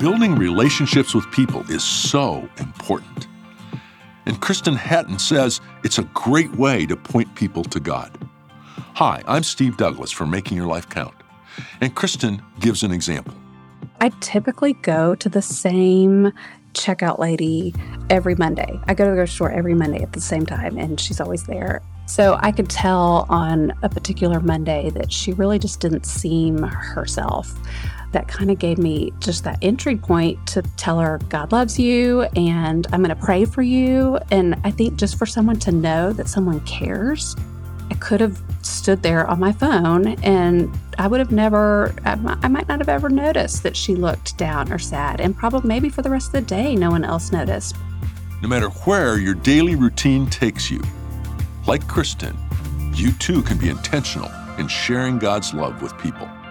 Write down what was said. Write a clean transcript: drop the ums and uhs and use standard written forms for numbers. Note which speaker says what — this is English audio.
Speaker 1: Building relationships with people is so important. And Kristen Hatton says it's a great way to point people to God. Hi, I'm Steve Douglas for Making Your Life Count. And Kristen gives an example.
Speaker 2: I typically go to the same checkout lady every Monday. I go to the grocery store every Monday at the same time, and she's always there. So I could tell on a particular Monday that she really just didn't seem herself. That kind of gave me just that entry point to tell her God loves you and I'm going to pray for you. And I think just for someone to know that someone cares, I could have stood there on my phone and I might not have ever noticed that she looked down or sad, and probably maybe for the rest of the day, no one else noticed.
Speaker 1: No matter where your daily routine takes you, like Kristen, you too can be intentional in sharing God's love with people.